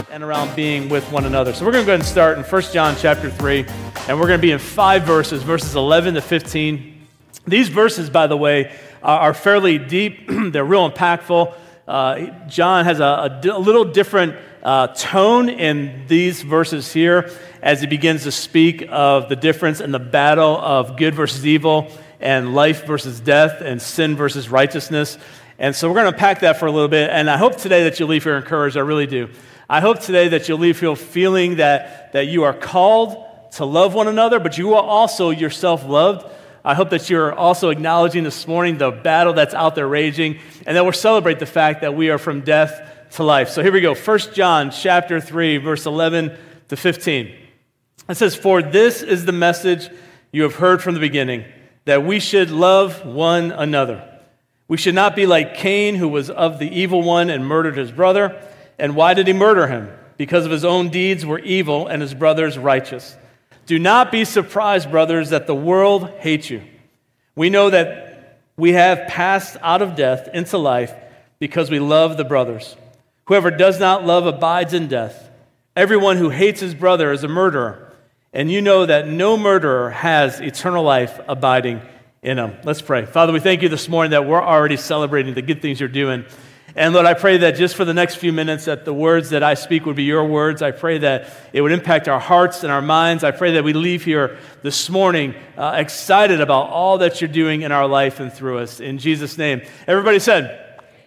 and around being with one another. So we're going to go ahead and start in 1 John chapter 3, and we're going to be in 5 verses, verses 11 to 15. These verses, by the way, are fairly deep. They're real impactful. John has a little different tone in these verses here as he begins to speak of the difference in the battle of good versus evil and life versus death and sin versus righteousness. And so we're going to unpack that for a little bit, and I hope today that you'll leave here encouraged. I really do. I hope today that you'll leave here feeling that you are called to love one another, but you are also yourself loved. I hope that you're also acknowledging this morning the battle that's out there raging, and that we'll celebrate the fact that we are from death to life. So here we go, 1 John chapter 3, verse 11 to 15. It says, "For this is the message you have heard from the beginning, that we should love one another. We should not be like Cain, who was of the evil one and murdered his brother. And why did he murder him? Because of his own deeds were evil and his brother's righteous. Do not be surprised, brothers, that the world hates you. We know that we have passed out of death into life because we love the brothers. Whoever does not love abides in death. Everyone who hates his brother is a murderer. And you know that no murderer has eternal life abiding in him." Let's pray. Father, we thank you this morning that we're already celebrating the good things you're doing. And Lord, I pray that just for the next few minutes that the words that I speak would be your words. I pray that it would impact our hearts and our minds. I pray that we leave here this morning excited about all that you're doing in our life and through us. In Jesus' name. Everybody said,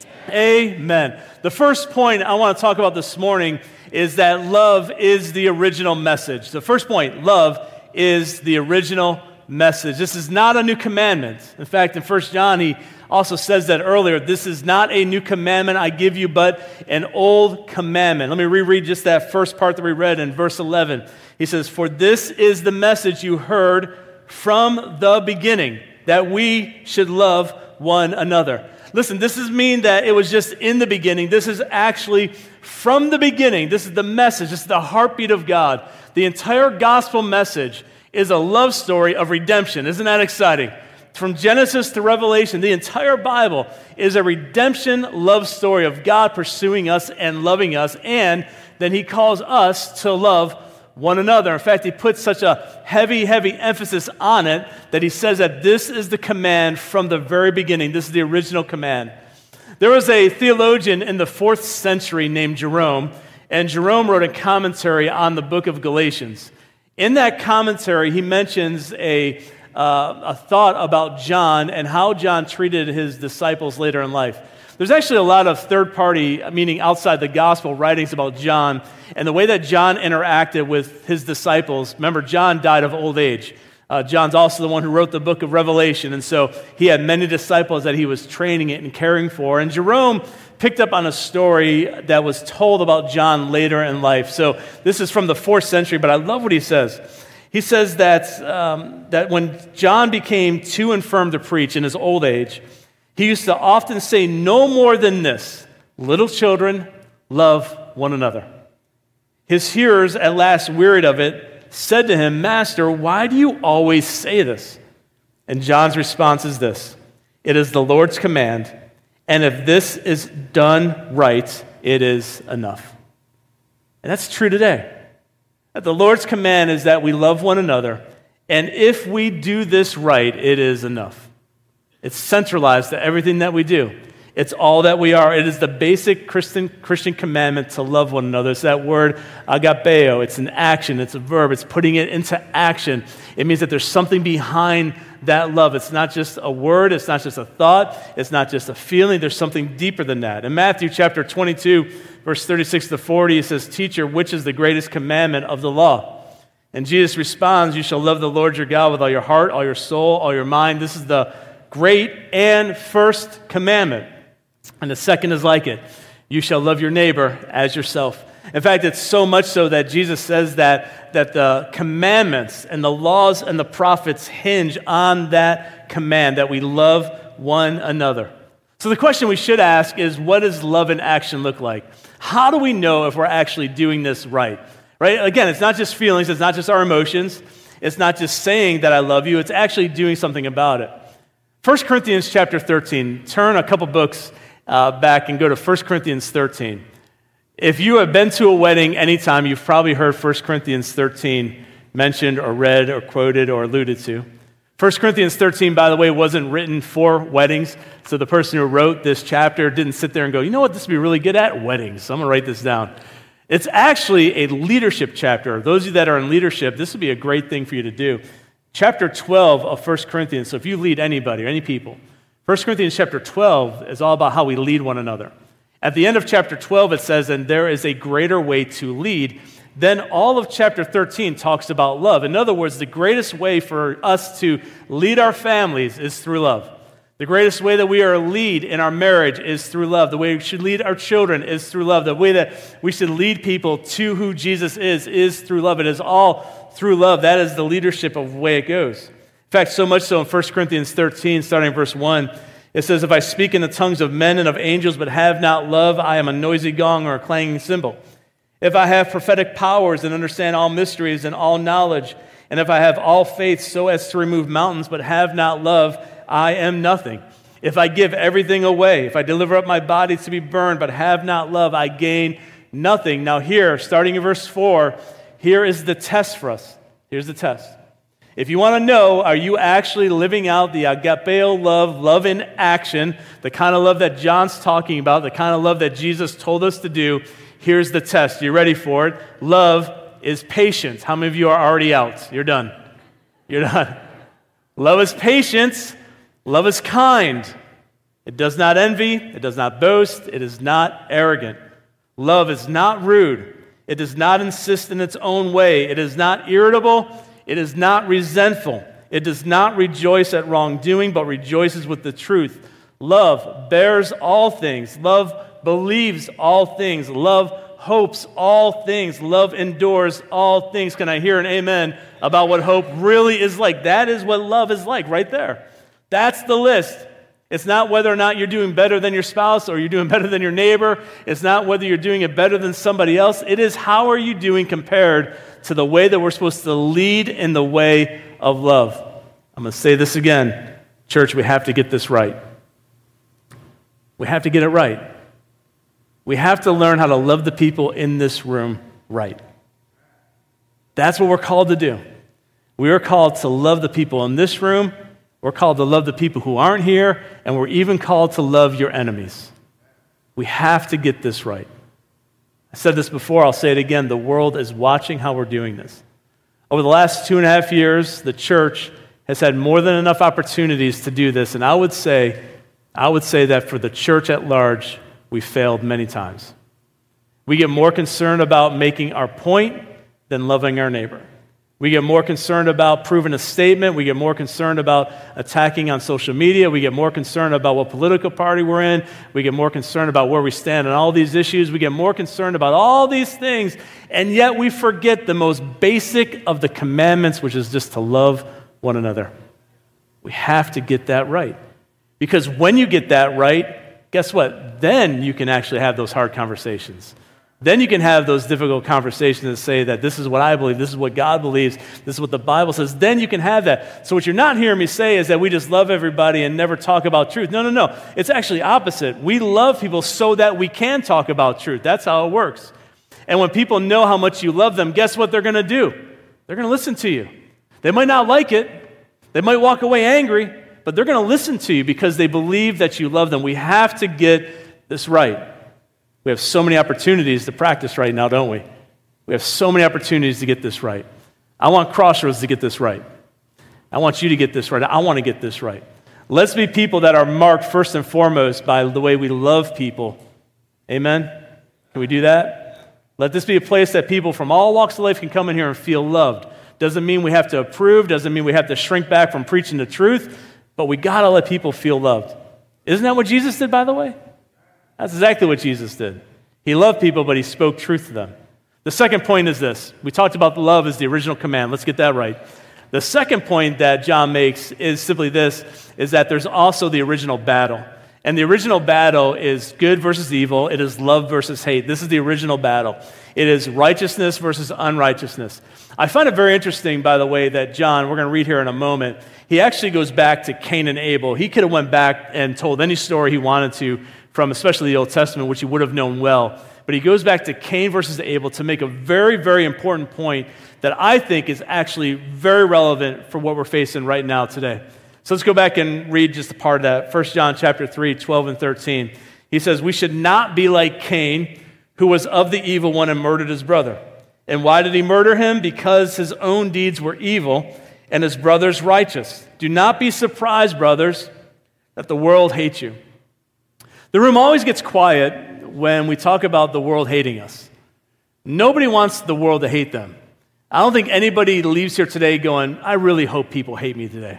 Amen. The first point I want to talk about this morning is that love is the original message. The first point, love is the original message. This is not a new commandment. In fact, in 1 John, he also says that earlier, this is not a new commandment I give you, but an old commandment. Let me reread just that first part that we read in verse 11. He says, "For this is the message you heard from the beginning, that we should love one another." Listen, this doesn't mean that it was just in the beginning. This is actually from the beginning. This is the message. This is the heartbeat of God. The entire gospel message is a love story of redemption. Isn't that exciting? From Genesis to Revelation, the entire Bible is a redemption love story of God pursuing us and loving us, and then he calls us to love one another. In fact, he puts such a heavy emphasis on it that he says that this is the command from the very beginning. This is the original command. There was a theologian in the 4th century named Jerome, and Jerome wrote a commentary on the book of Galatians. In that commentary, he mentions a thought about John and how John treated his disciples later in life. There's actually a lot of third-party, meaning outside the gospel, writings about John and the way that John interacted with his disciples. Remember, John died of old age. John's also the one who wrote the book of Revelation, and so he had many disciples that he was training it and caring for. And Jerome picked up on a story that was told about John later in life. So this is from the 4th century, but I love what he says. He says that when John became too infirm to preach in his old age, he used to often say no more than this: "Little children, love one another." His hearers, at last wearied of it, said to him, "Master, why do you always say this?" And John's response is this: "It is the Lord's command, and if this is done right, it is enough." And that's true today. That the Lord's command is that we love one another, and if we do this right, it is enough. It's centralized to everything that we do. It's all that we are. It is the basic Christian commandment to love one another. It's that word agapeo. It's an action. It's a verb. It's putting it into action. It means that there's something behind that love. It's not just a word. It's not just a thought. It's not just a feeling. There's something deeper than that. In Matthew chapter 22, verse 36 to 40, it says, "Teacher, which is the greatest commandment of the law?" And Jesus responds, "You shall love the Lord your God with all your heart, all your soul, all your mind. This is the great and first commandment. And the second is like it. You shall love your neighbor as yourself." In fact, it's so much so that Jesus says that the commandments and the laws and the prophets hinge on that command, that we love one another. So the question we should ask is, what does love in action look like? How do we know if we're actually doing this right? Right? Again, it's not just feelings. It's not just our emotions. It's not just saying that I love you. It's actually doing something about it. 1 Corinthians chapter 13. Turn a couple books back and go to 1 Corinthians 13. If you have been to a wedding anytime, you've probably heard 1 Corinthians 13 mentioned or read or quoted or alluded to. 1 Corinthians 13, by the way, wasn't written for weddings. So the person who wrote this chapter didn't sit there and go, you know what, this would be really good at? Weddings. So I'm going to write this down. It's actually a leadership chapter. Those of you that are in leadership, this would be a great thing for you to do. Chapter 12 of 1 Corinthians, so if you lead anybody or any people, 1 Corinthians chapter 12 is all about how we lead one another. At the end of chapter 12, it says, and there is a greater way to lead. Then all of chapter 13 talks about love. In other words, the greatest way for us to lead our families is through love. The greatest way that we are a lead in our marriage is through love. The way we should lead our children is through love. The way that we should lead people to who Jesus is through love. It is all through love. That is the leadership of the way it goes. In fact, so much so in 1 Corinthians 13, starting in verse 1, it says, if I speak in the tongues of men and of angels but have not love, I am a noisy gong or a clanging cymbal. If I have prophetic powers and understand all mysteries and all knowledge, and if I have all faith so as to remove mountains but have not love, I am nothing. If I give everything away, if I deliver up my body to be burned but have not love, I gain nothing. Now here, starting in verse 4, here is the test for us. Here's the test. If you want to know, are you actually living out the agapeo love, love in action, the kind of love that John's talking about, the kind of love that Jesus told us to do, here's the test. You ready for it? Love is patience. How many of you are already out? You're done. You're done. Love is patience. Love is kind. It does not envy. It does not boast. It is not arrogant. Love is not rude. It does not insist in its own way. It is not irritable. It is not resentful. It does not rejoice at wrongdoing, but rejoices with the truth. Love bears all things. Love believes all things. Love hopes all things. Love endures all things. Can I hear an amen about what hope really is like? That is what love is like right there. That's the list. It's not whether or not you're doing better than your spouse or you're doing better than your neighbor. It's not whether you're doing it better than somebody else. It is how are you doing compared to the way that we're supposed to lead in the way of love. I'm going to say this again. Church, we have to get this right. We have to get it right. We have to learn how to love the people in this room right. That's what we're called to do. We are called to love the people in this room. We're called to love the people who aren't here, and we're even called to love your enemies. We have to get this right. I said this before, I'll say it again. The world is watching how we're doing this. Over the last 2.5 years, the church has had more than enough opportunities to do this, and I would say that for the church at large, we failed many times. We get more concerned about making our point than loving our neighbor. We get more concerned about proving a statement. We get more concerned about attacking on social media. We get more concerned about what political party we're in. We get more concerned about where we stand on all these issues. We get more concerned about all these things, and yet we forget the most basic of the commandments, which is just to love one another. We have to get that right. Because when you get that right, guess what? Then you can actually have those hard conversations. Then you can have those difficult conversations and say that this is what I believe, this is what God believes, this is what the Bible says. Then you can have that. So what you're not hearing me say is that we just love everybody and never talk about truth. No. It's actually opposite. We love people so that we can talk about truth. That's how it works. And when people know how much you love them, guess what they're going to do? They're going to listen to you. They might not like it. They might walk away angry, but they're going to listen to you because they believe that you love them. We have to get this right. We have so many opportunities to practice right now, don't we? We have so many opportunities to get this right. I want Crossroads to get this right. I want you to get this right. I want to get this right. Let's be people that are marked first and foremost by the way we love people. Amen? Can we do that? Let this be a place that people from all walks of life can come in here and feel loved. Doesn't mean we have to approve. Doesn't mean we have to shrink back from preaching the truth. But we got to let people feel loved. Isn't that what Jesus did, by the way? That's exactly what Jesus did. He loved people, but he spoke truth to them. The second point is this. We talked about love as the original command. Let's get that right. The second point that John makes is simply this, is that there's also the original battle. And the original battle is good versus evil. It is love versus hate. This is the original battle. It is righteousness versus unrighteousness. I find it very interesting, by the way, that John, we're going to read here in a moment, he actually goes back to Cain and Abel. He could have went back and told any story he wanted to from especially the Old Testament, which he would have known well. But he goes back to Cain versus Abel to make a very, very important point that I think is actually very relevant for what we're facing right now today. So let's go back and read just a part of that. 1 John chapter 3, 12 and 13. He says, "We should not be like Cain, who was of the evil one and murdered his brother. And why did he murder him? Because his own deeds were evil and his brother's righteous. Do not be surprised, brothers, that the world hates you." The room always gets quiet when we talk about the world hating us. Nobody wants the world to hate them. I don't think anybody leaves here today going, "I really hope people hate me today."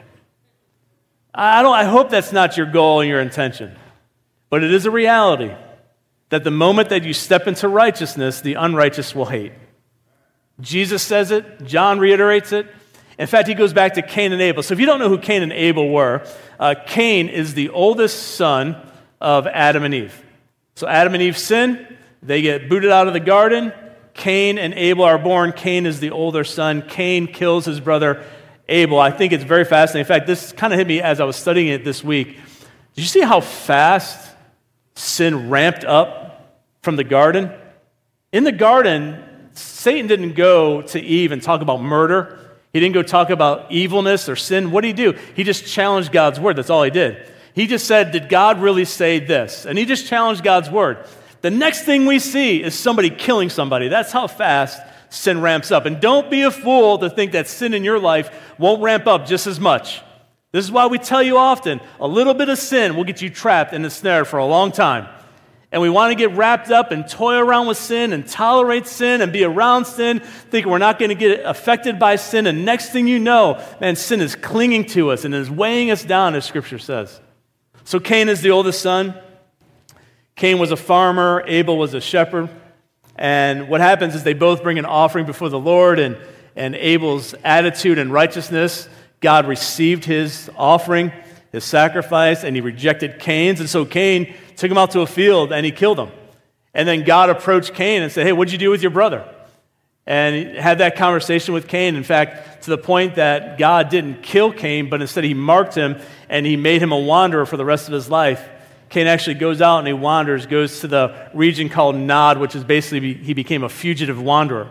I hope that's not your goal and your intention. But it is a reality that the moment that you step into righteousness, the unrighteous will hate. Jesus says it. John reiterates it. In fact, he goes back to Cain and Abel. So if you don't know who Cain and Abel were, Cain is the oldest son of Adam and Eve. So Adam and Eve sin. They get booted out of the garden. Cain and Abel are born. Cain is the older son. Cain kills his brother Abel. I think it's very fascinating. In fact, this kind of hit me as I was studying it this week. Did you see how fast sin ramped up from the garden? In the garden, Satan didn't go to Eve and talk about murder. He didn't go talk about evilness or sin. What did he do? He just challenged God's word. That's all he did. He just said, "Did God really say this?" And he just challenged God's word. The next thing we see is somebody killing somebody. That's how fast sin ramps up. And don't be a fool to think that sin in your life won't ramp up just as much. This is why we tell you often, a little bit of sin will get you trapped in the snare for a long time. And we want to get wrapped up and toy around with sin and tolerate sin and be around sin, thinking we're not going to get affected by sin. And next thing you know, man, sin is clinging to us and is weighing us down, as Scripture says. So Cain is the oldest son. Cain was a farmer. Abel was a shepherd. And what happens is they both bring an offering before the Lord, and Abel's attitude and righteousness, God received his offering, his sacrifice, and he rejected Cain's. And so Cain took him out to a field and he killed him. And then God approached Cain and said, "Hey, what'd you do with your brother?" And he had that conversation with Cain, in fact, to the point that God didn't kill Cain, but instead he marked him and he made him a wanderer for the rest of his life. Cain actually goes out and he wanders, goes to the region called Nod, which is basically he became a fugitive wanderer.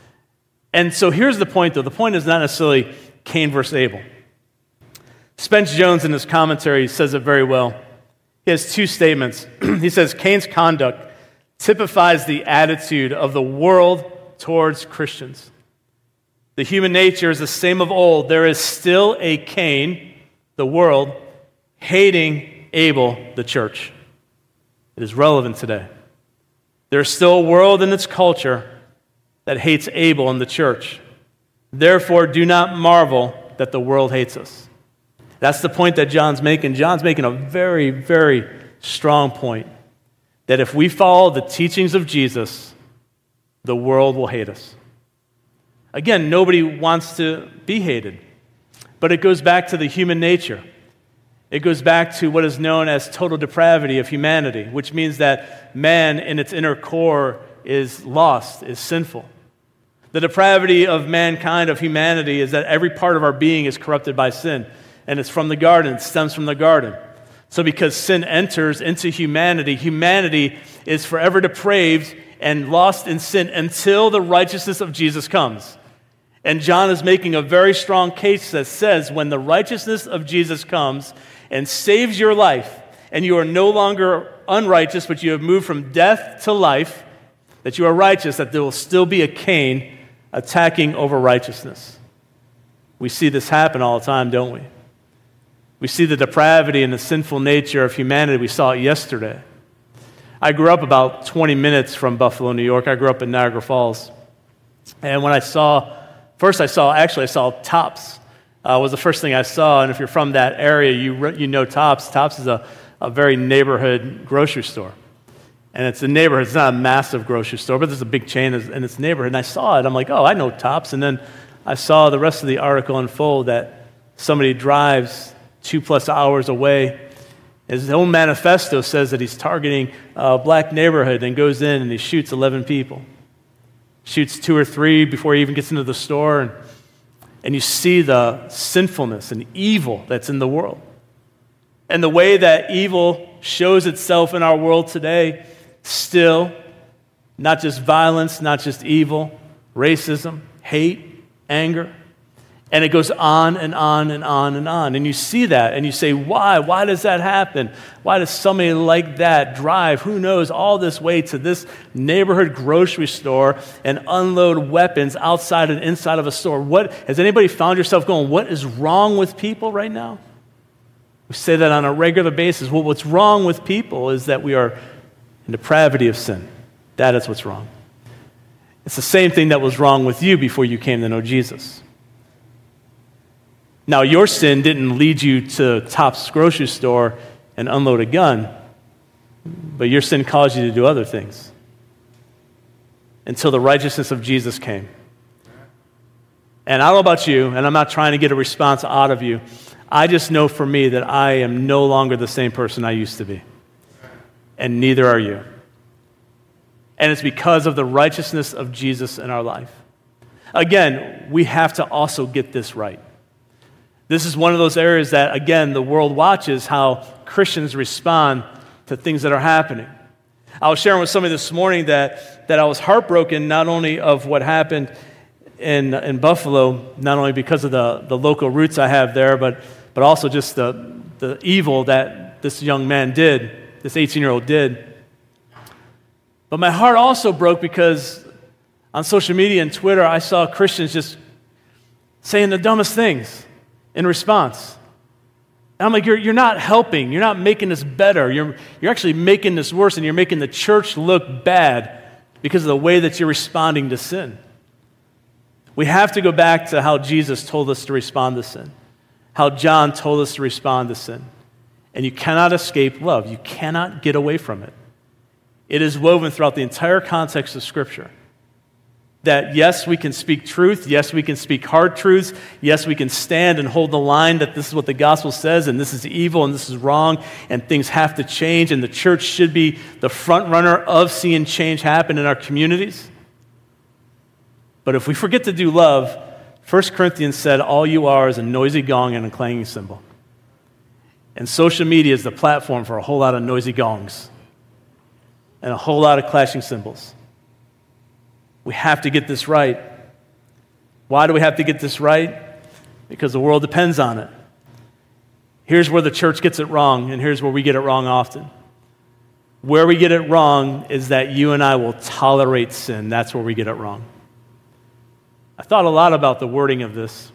And so here's the point, though. The point is not necessarily Cain versus Abel. Spence Jones, in his commentary, says it very well. He has two statements. He says, Cain's conduct typifies the attitude of the world towards Christians. The human nature is the same of old. There is still a Cain, the world, hating Abel, the church. It is relevant today. There's still a world in its culture that hates Abel and the church. Therefore, do not marvel that the world hates us. That's the point that John's making. John's making a very, very strong point that if we follow the teachings of Jesus, the world will hate us. Again, nobody wants to be hated, but it goes back to the human nature. It goes back to what is known as total depravity of humanity, which means that man in its inner core is lost, is sinful. The depravity of mankind, of humanity, is that every part of our being is corrupted by sin. And it's from the garden, it stems from the garden. So because sin enters into humanity, humanity is forever depraved and lost in sin until the righteousness of Jesus comes. And John is making a very strong case that says when the righteousness of Jesus comes and saves your life, and you are no longer unrighteous, but you have moved from death to life, that you are righteous, that there will still be a Cain attacking over righteousness. We see this happen all the time, don't we? We see the depravity and the sinful nature of humanity. We saw it yesterday. I grew up about 20 minutes from Buffalo, New York. I grew up in Niagara Falls. And when I saw Tops. Was the first thing I saw. And if you're from that area, you know Tops. Tops is a very neighborhood grocery store. And it's a neighborhood. It's not a massive grocery store, but there's a big chain in its neighborhood. And I saw it. I'm like, oh, I know Tops. And then I saw the rest of the article unfold that somebody drives 2+ hours away. His own manifesto says that he's targeting a black neighborhood and goes in and he shoots 11 people. Shoots 2 or 3 before he even gets into the store. And you see the sinfulness and evil that's in the world. And the way that evil shows itself in our world today still. Not just violence, not just evil, racism, hate, anger. And it goes on and on and on and on. And you see that and you say, why? Why does that happen? Why does somebody like that drive, who knows, all this way to this neighborhood grocery store and unload weapons outside and inside of a store? Has anybody found yourself going, what is wrong with people right now? We say that on a regular basis. Well, what's wrong with people is that we are in depravity of sin. That is what's wrong. It's the same thing that was wrong with you before you came to know Jesus. Now, your sin didn't lead you to Tops grocery store and unload a gun, but your sin caused you to do other things until the righteousness of Jesus came. And I don't know about you, and I'm not trying to get a response out of you. I just know for me that I am no longer the same person I used to be, and neither are you. And it's because of the righteousness of Jesus in our life. Again, we have to also get this right. This is one of those areas that, again, the world watches how Christians respond to things that are happening. I was sharing with somebody this morning that I was heartbroken not only of what happened in Buffalo, not only because of the local roots I have there, but also just the evil that this young man did, this 18-year-old did. But my heart also broke because on social media and Twitter, I saw Christians just saying the dumbest things in response. And I'm like, you're not helping. You're not making this better. You're actually making this worse, and you're making the church look bad because of the way that you're responding to sin. We have to go back to how Jesus told us to respond to sin, how John told us to respond to sin. And you cannot escape love. You cannot get away from it. It is woven throughout the entire context of Scripture. That yes, we can speak truth. Yes, we can speak hard truths. Yes, we can stand and hold the line that this is what the gospel says, and this is evil, and this is wrong, and things have to change, and the church should be the front runner of seeing change happen in our communities. But if we forget to do love, 1 Corinthians said, all you are is a noisy gong and a clanging cymbal. And social media is the platform for a whole lot of noisy gongs and a whole lot of clashing cymbals. We have to get this right. Why do we have to get this right? Because the world depends on it. Here's where the church gets it wrong, and here's where we get it wrong often. Where we get it wrong is that you and I will tolerate sin. That's where we get it wrong. I thought a lot about the wording of this.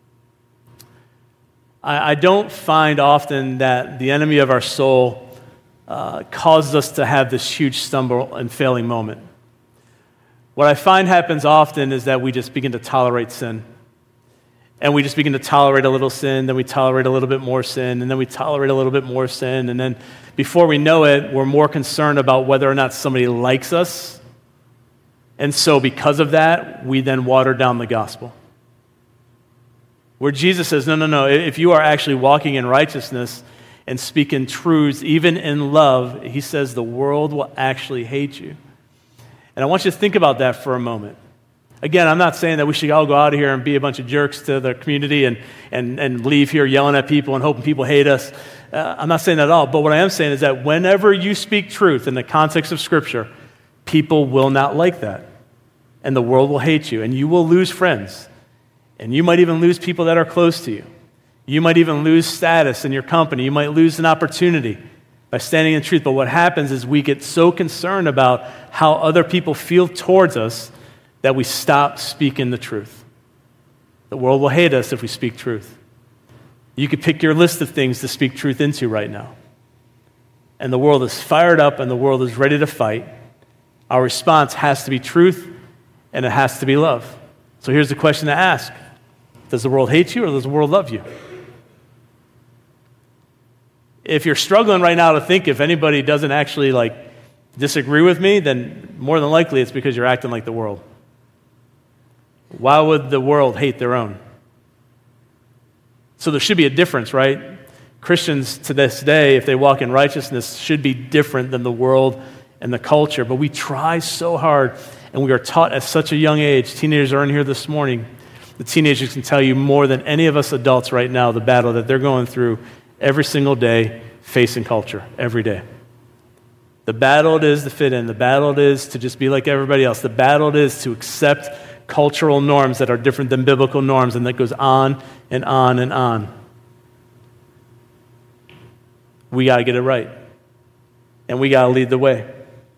I don't find often that the enemy of our soul causes us to have this huge stumble and failing moment. What I find happens often is that we just begin to tolerate sin. And we just begin to tolerate a little sin, then we tolerate a little bit more sin, and then we tolerate a little bit more sin, and then before we know it, we're more concerned about whether or not somebody likes us. And so because of that, we then water down the gospel. Where Jesus says, no, if you are actually walking in righteousness and speaking truths, even in love, he says the world will actually hate you. And I want you to think about that for a moment. Again, I'm not saying that we should all go out of here and be a bunch of jerks to the community and leave here yelling at people and hoping people hate us. I'm not saying that at all. But what I am saying is that whenever you speak truth in the context of Scripture, people will not like that. And the world will hate you. And you will lose friends. And you might even lose people that are close to you. You might even lose status in your company. You might lose an opportunity by standing in truth. But what happens is we get so concerned about how other people feel towards us that we stop speaking the truth. The world will hate us if we speak truth. You could pick your list of things to speak truth into right now. And the world is fired up and the world is ready to fight. Our response has to be truth and it has to be love. So here's the question to ask. Does the world hate you or does the world love you? If you're struggling right now to think if anybody doesn't actually disagree with me, then more than likely it's because you're acting like the world. Why would the world hate their own? So there should be a difference, right? Christians to this day, if they walk in righteousness, should be different than the world and the culture. But we try so hard, and we are taught at such a young age. Teenagers are in here this morning. The teenagers can tell you more than any of us adults right now the battle that they're going through every single day, facing culture every day. The battle it is to fit in. The battle it is to just be like everybody else. The battle it is to accept cultural norms that are different than biblical norms, and that goes on and on and on. We got to get it right, and we got to lead the way.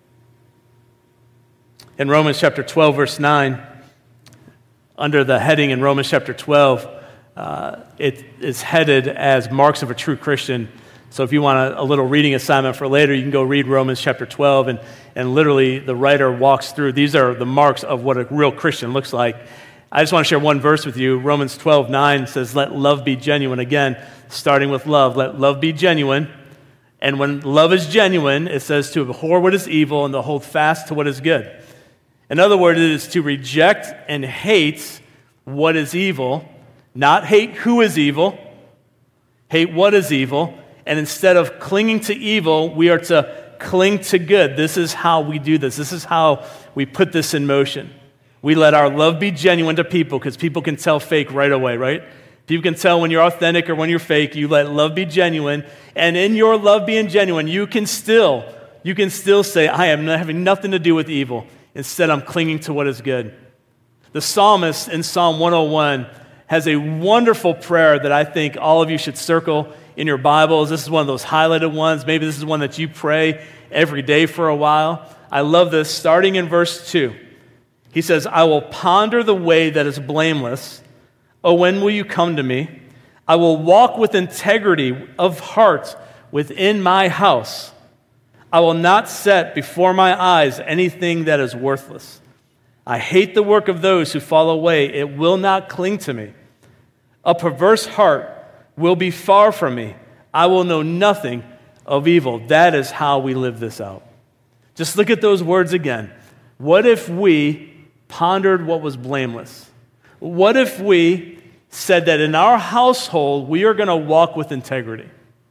In Romans chapter 12, verse 9, under the heading in Romans chapter 12, it is headed as marks of a true Christian. So if you want a little reading assignment for later, you can go read Romans chapter 12, and literally the writer walks through. These are the marks of what a real Christian looks like. I just want to share one verse with you. Romans 12:9 says, let love be genuine. Again, starting with love. Let love be genuine. And when love is genuine, it says to abhor what is evil and to hold fast to what is good. In other words, it is to reject and hate what is evil, not hate who is evil, hate what is evil. And instead of clinging to evil, we are to cling to good. This is how we do this. This is how we put this in motion. We let our love be genuine to people because people can tell fake right away, right? People can tell when you're authentic or when you're fake. You let love be genuine. And in your love being genuine, you can still say, I am having nothing to do with evil. Instead, I'm clinging to what is good. The psalmist in Psalm 101 has a wonderful prayer that I think all of you should circle in your Bibles. This is one of those highlighted ones. Maybe this is one that you pray every day for a while. I love this. Starting in verse 2, he says, I will ponder the way that is blameless. Oh, when will you come to me? I will walk with integrity of heart within my house. I will not set before my eyes anything that is worthless. I hate the work of those who fall away. It will not cling to me. A perverse heart will be far from me. I will know nothing of evil. That is how we live this out. Just look at those words again. What if we pondered what was blameless? What if we said that in our household we are going to walk with integrity?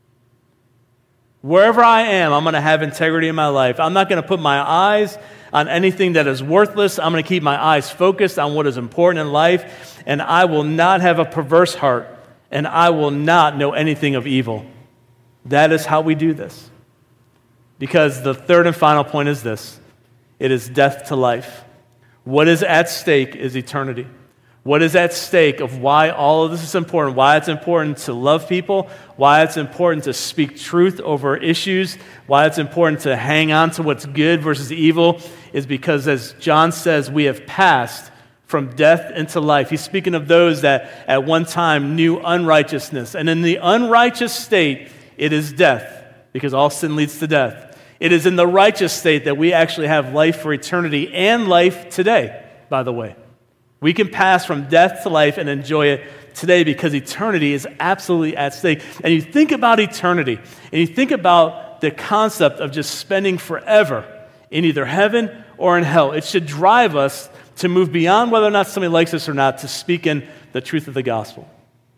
Wherever I am, I'm going to have integrity in my life. I'm not going to put my eyes on anything that is worthless. I'm going to keep my eyes focused on what is important in life, and I will not have a perverse heart, and I will not know anything of evil. That is how we do this. Because the third and final point is this. It is death to life. What is at stake is eternity. What is at stake of why all of this is important, why it's important to love people, why it's important to speak truth over issues, why it's important to hang on to what's good versus evil, is because, as John says, we have passed from death into life. He's speaking of those that at one time knew unrighteousness. And in the unrighteous state, it is death, because all sin leads to death. It is in the righteous state that we actually have life for eternity and life today, by the way. We can pass from death to life and enjoy it today because eternity is absolutely at stake. And you think about eternity, and you think about the concept of just spending forever in either heaven or in hell. It should drive us to move beyond whether or not somebody likes us or not, to speak in the truth of the gospel.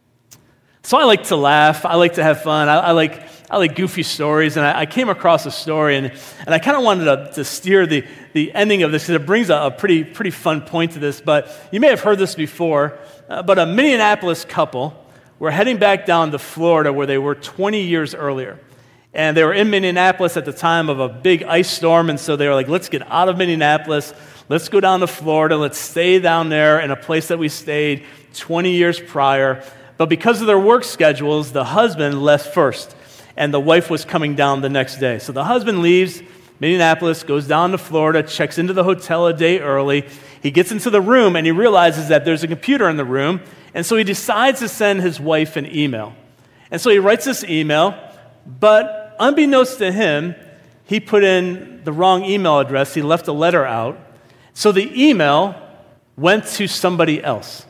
So I like to laugh. I like to have fun. I like goofy stories. And I came across a story, and I kind of wanted to steer the ending of this because it brings a pretty fun point to this. But you may have heard this before. But a Minneapolis couple were heading back down to Florida where they were 20 years earlier. And they were in Minneapolis at the time of a big ice storm. And so they were like, let's get out of Minneapolis. Let's go down to Florida. Let's stay down there in a place that we stayed 20 years prior. But because of their work schedules, the husband left first, and the wife was coming down the next day. So the husband leaves Minneapolis, goes down to Florida, checks into the hotel a day early. He gets into the room, and he realizes that there's a computer in the room, and so he decides to send his wife an email. And so he writes this email, but unbeknownst to him, he put in the wrong email address. He left a letter out. So the email went to somebody else.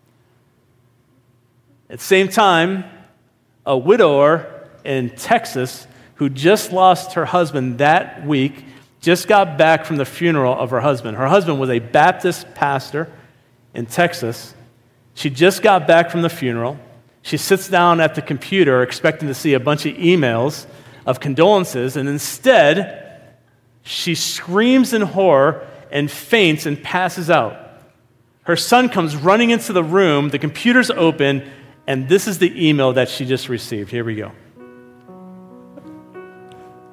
At the same time, a widower in Texas who just lost her husband that week just got back from the funeral of her husband. Her husband was a Baptist pastor in Texas. She just got back from the funeral. She sits down at the computer expecting to see a bunch of emails of condolences, and instead, she screams in horror and faints and passes out. Her son comes running into the room, the computer's open, and this is the email that she just received. Here we go.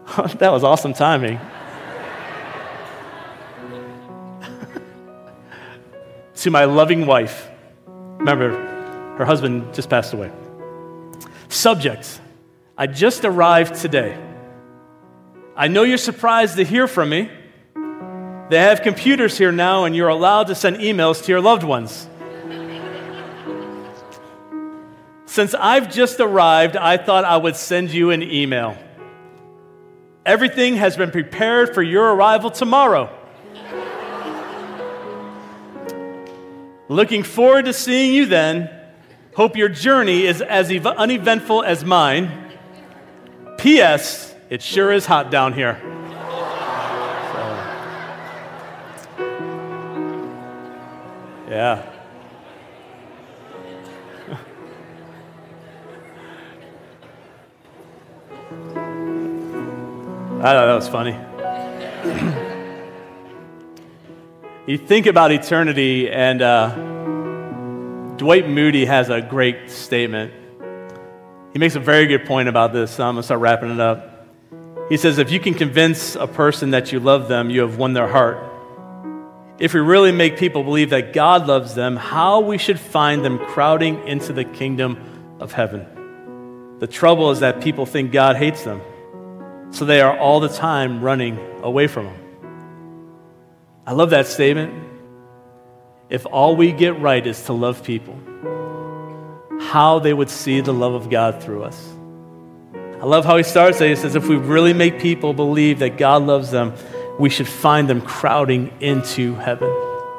That was awesome timing. To my loving wife. Remember, her husband just passed away. Subject, I just arrived today. I know you're surprised to hear from me. They have computers here now, and you're allowed to send emails to your loved ones. Since I've just arrived, I thought I would send you an email. Everything has been prepared for your arrival tomorrow. Looking forward to seeing you then. Hope your journey is as uneventful as mine. P.S. It sure is hot down here. Yeah. I thought that was funny. You think about eternity, and Dwight Moody has a great statement. He makes a very good point about this, so I'm going to start wrapping it up. He says, if you can convince a person that you love them, you have won their heart. If we really make people believe that God loves them, how we should find them crowding into the kingdom of heaven. The trouble is that people think God hates them, so they are all the time running away from him. I love that statement. If all we get right is to love people, how they would see the love of God through us. I love how he starts it. He says, if we really make people believe that God loves them, we should find them crowding into heaven.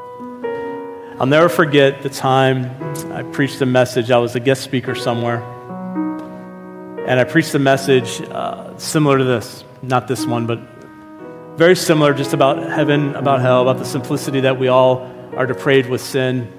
I'll never forget the time I preached a message. I was a guest speaker somewhere. And I preached a message similar to this. Not this one, but very similar, just about heaven, about hell, about the simplicity that we all are depraved with sin.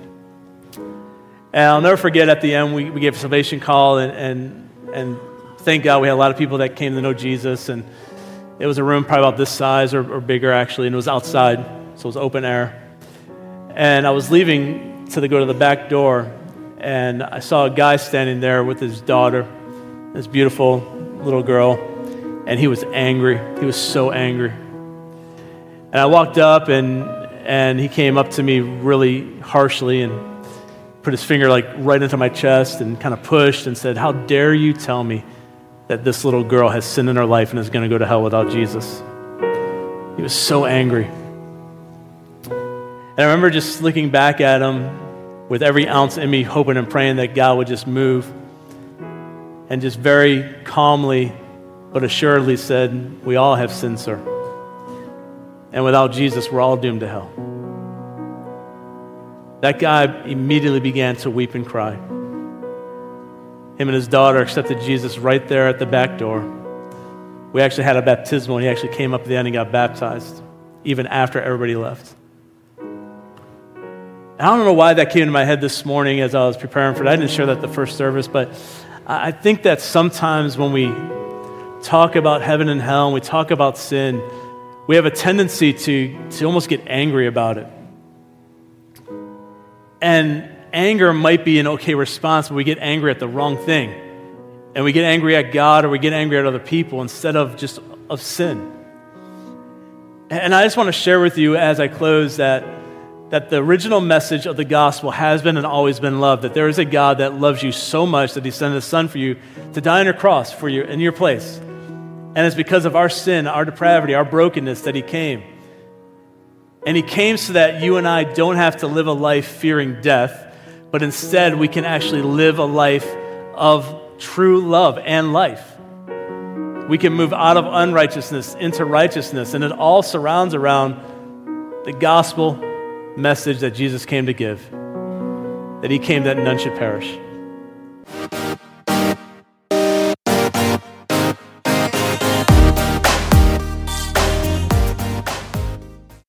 And I'll never forget at the end, we gave a salvation call, and thank God we had a lot of people that came to know Jesus. And it was a room probably about this size or bigger, actually, and it was outside, so it was open air. And I was leaving to go to the back door, and I saw a guy standing there with his daughter, this beautiful little girl, and he was angry. He was so angry. And I walked up, and he came up to me really harshly and put his finger like right into my chest and kind of pushed and said, how dare you tell me that this little girl has sin in her life and is going to go to hell without Jesus? He was so angry. And I remember just looking back at him with every ounce in me, hoping and praying that God would just move, and just very calmly but assuredly said, we all have sinned, sir. And without Jesus, we're all doomed to hell. That guy immediately began to weep and cry. Him and his daughter accepted Jesus right there at the back door. We actually had a baptismal, and he actually came up at the end and got baptized, even after everybody left. I don't know why that came into my head this morning as I was preparing for it. I didn't share that the first service, but I think that sometimes when we talk about heaven and hell and we talk about sin, we have a tendency to almost get angry about it. And anger might be an okay response, but we get angry at the wrong thing. And we get angry at God, or we get angry at other people instead of just of sin. And I just want to share with you as I close that the original message of the gospel has been and always been love, that there is a God that loves you so much that he sent his son for you to die on a cross for you in your place. And it's because of our sin, our depravity, our brokenness that he came. And he came so that you and I don't have to live a life fearing death, but instead we can actually live a life of true love and life. We can move out of unrighteousness into righteousness, and it all surrounds around the gospel message that Jesus came to give, that he came that none should perish.